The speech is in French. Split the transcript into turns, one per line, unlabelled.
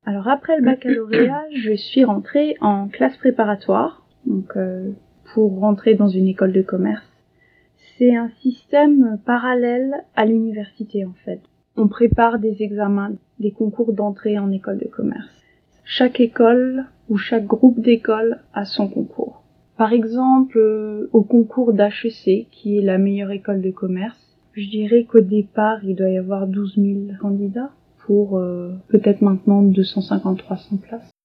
Alors après le baccalauréat, je suis rentrée en classe préparatoire, donc pour rentrer dans une école de commerce. C'est un système parallèle à l'université en fait. On prépare des examens, des concours d'entrée en école de commerce. Chaque école ou chaque groupe d'écoles a son concours. Par exemple, au concours d'HEC, qui est la meilleure école de commerce, je dirais qu'au départ, il doit y avoir 12 000 candidats pour peut-être maintenant 250-300 places.